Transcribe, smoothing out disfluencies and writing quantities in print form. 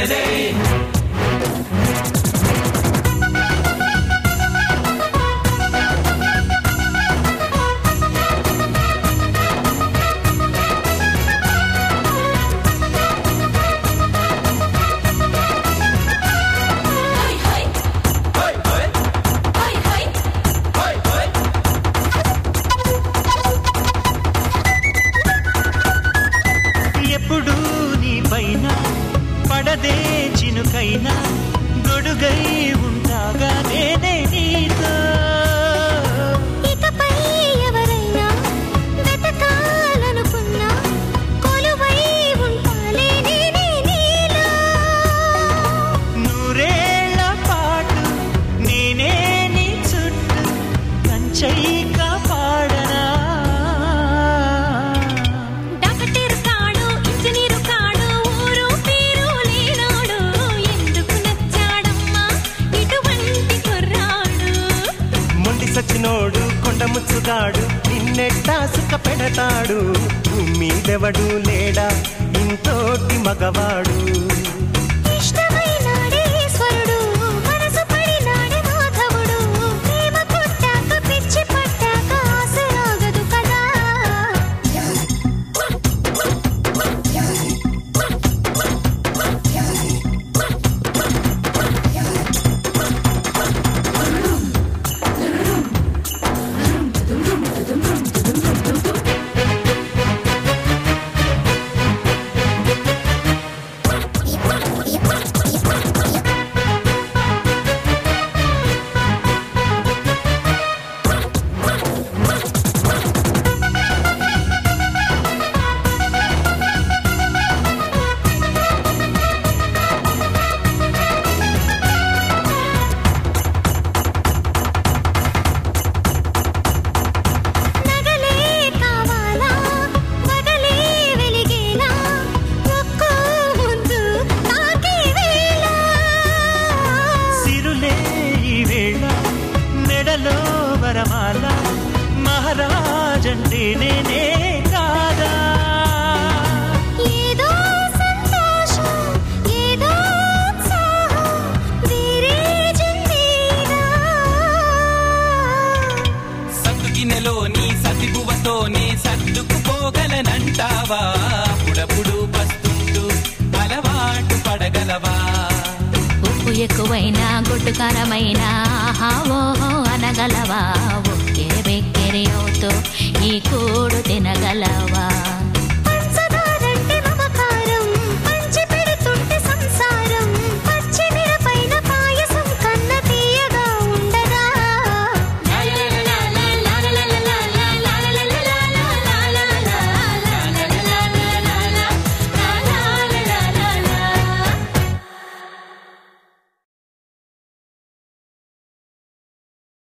ఎప్పుడు నీ పైన పడదే చినుకైనా గొడుగై ఉంటాగా నేనే నీతో ఇకపై ఎవరైనా వెతకాలనుకున్నా కొలువై ఉంటాలే నేనే నీలో నూరేళ్ల పాటు నేనే నీ చుట్టూ కంచై కాపాడనా డాక్టర్ కాడు ఇంజనీరు కాడు ఊరు పేరు లేనాడు ఎందుకు నచ్చాడమ్మా ఇటువంటి కుర్రాడు మొండి సచ్చినోడు కొండ ముచ్చుగాడు నిన్నెట్టా సుఖ పెడతాడు మీదెవడు లేడా ఇంతోటి మగవాడు ఇష్టమైనాడే ఈశ్వరుడు మనసు పడినాడే మాధవుడు ప్రేమ పుట్టాక పిచ్చి పట్టాక ఆశ ఆగదు కదా నగలే కావాలా వగలే వెలిగేలా ఒక్కో ముందు నాకే వేళ సిరులే ఈ వేళ మెడలో వరమాల మహారాజంటే నేనే కాదా ఏదో సంతోషం ఏదో ఉత్సాహం వేరే జన్మేనా సత్తుగిన్నెలోని సతిబువతోనే సర్దుకుపోగలనంటావా అప్పుడప్పుడు పస్తుంటూ అలవాటు పడగలవా ఉప్పు ఎక్కువైనా గుడ్డుకారమైనా ఆహా ఓహో అనగలవా ఒక్కెరి బెక్కెరి అవుతూ ఈ కూడు తినగలవా